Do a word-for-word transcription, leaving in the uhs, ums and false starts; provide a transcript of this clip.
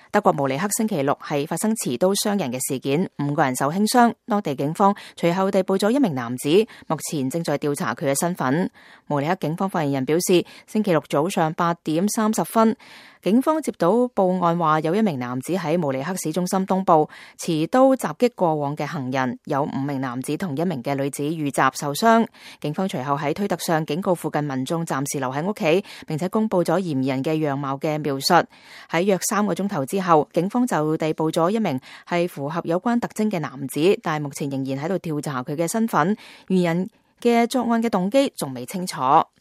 德國慕尼黑星期六係發生持刀傷人嘅事件，五個人受輕傷。當地警方隨後逮捕咗一名男子，目前正在調查佢嘅身份。慕尼黑警方發言人表示，星期六早上八點三十分，警方接到報案話有一名男子喺慕尼黑市中心東部持刀襲擊過往嘅行人，有五名男子同一名嘅女子遇襲受傷。警方隨後喺推特上警告附近民眾暫時留喺屋企，並且公布咗嫌疑人嘅樣貌嘅描述。喺約三個鐘頭之後，警方就逮捕咗一名係符合有關特徵嘅男子，但係目前仍然喺度調查佢嘅身份。嫌疑人嘅作案嘅動機仲未清楚。